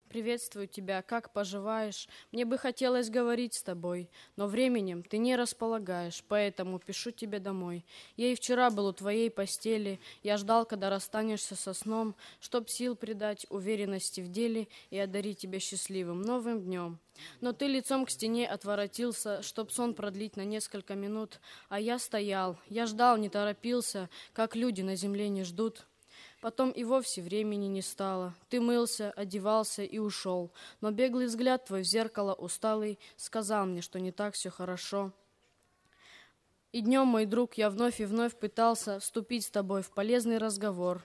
Приветствую тебя, как поживаешь? Мне бы хотелось говорить с тобой, но временем ты не располагаешь, поэтому пишу тебе домой. Я и вчера был у твоей постели, я ждал, когда расстанешься со сном, чтоб сил придать, уверенности в деле и одарить тебя счастливым новым днем. Но ты лицом к стене отворотился, чтоб сон продлить на несколько минут, а я стоял, я ждал, не торопился, как люди на земле не ждут. Потом и вовсе времени не стало. Ты мылся, одевался и ушел. Но беглый взгляд твой в зеркало усталый сказал мне, что не так все хорошо. И днем, мой друг, я вновь и вновь пытался вступить с тобой в полезный разговор.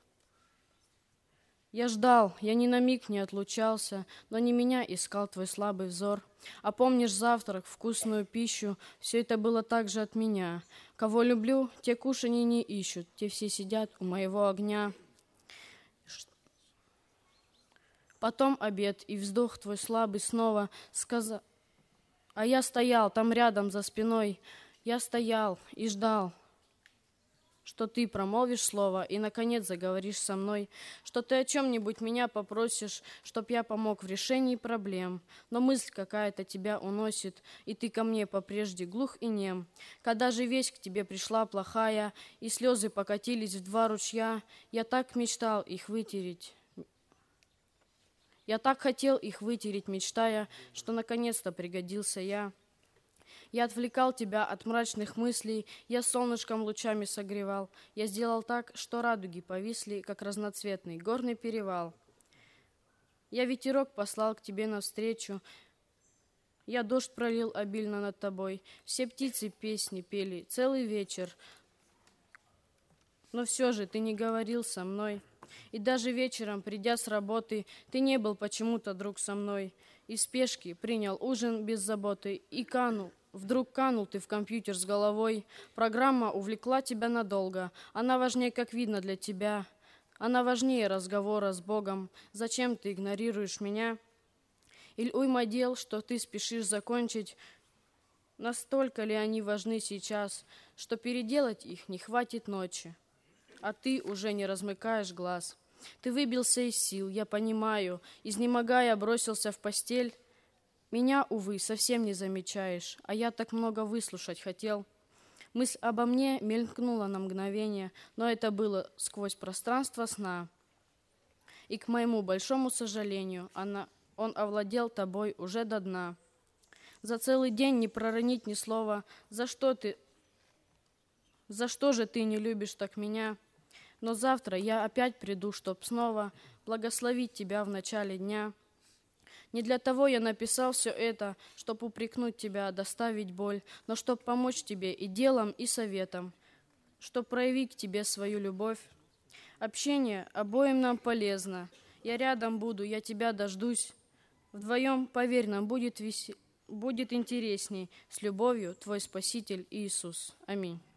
Я ждал, я ни на миг не отлучался, но не меня искал твой слабый взор. А помнишь завтрак, вкусную пищу, все это было также от меня. Кого люблю, те кушанья не ищут, те все сидят у моего огня. Потом обед, и вздох твой слабый снова сказал. А я стоял там рядом за спиной, я стоял и ждал, что ты промолвишь слово и, наконец, заговоришь со мной, что ты о чем-нибудь меня попросишь, чтоб я помог в решении проблем. Но мысль какая-то тебя уносит, и ты ко мне попрежде глух и нем. Когда же весть к тебе пришла плохая, и слезы покатились в два ручья, я так мечтал их вытереть. Я так хотел их вытереть, мечтая, что наконец-то пригодился я. Я отвлекал тебя от мрачных мыслей, я солнышком лучами согревал. Я сделал так, что радуги повисли, как разноцветный горный перевал. Я ветерок послал к тебе навстречу, я дождь пролил обильно над тобой. Все птицы песни пели целый вечер, но все же ты не говорил со мной. И даже вечером, придя с работы, ты не был почему-то, друг, со мной. Из спешки принял ужин без заботы и вдруг канул ты в компьютер с головой. Программа увлекла тебя надолго. Она важнее, как видно, для тебя. Она важнее разговора с Богом. Зачем ты игнорируешь меня? Или уйма дел, что ты спешишь закончить? Настолько ли они важны сейчас, что переделать их не хватит ночи? А ты уже не размыкаешь глаз. Ты выбился из сил, я понимаю, изнемогая, бросился в постель. Меня, увы, совсем не замечаешь, а я так много выслушать хотел. Мысль обо мне мелькнула на мгновение, но это было сквозь пространство сна. И, к моему большому сожалению, он овладел тобой уже до дна. За целый день не проронить ни слова. За что же ты не любишь так меня? Но завтра я опять приду, чтоб снова благословить тебя в начале дня. Не для того я написал все это, чтоб упрекнуть тебя, доставить боль, но чтоб помочь тебе и делом, и советом, чтоб проявить к тебе свою любовь. Общение обоим нам полезно. Я рядом буду, я тебя дождусь. Вдвоем, поверь нам, будет интересней. С любовью, твой Спаситель Иисус. Аминь.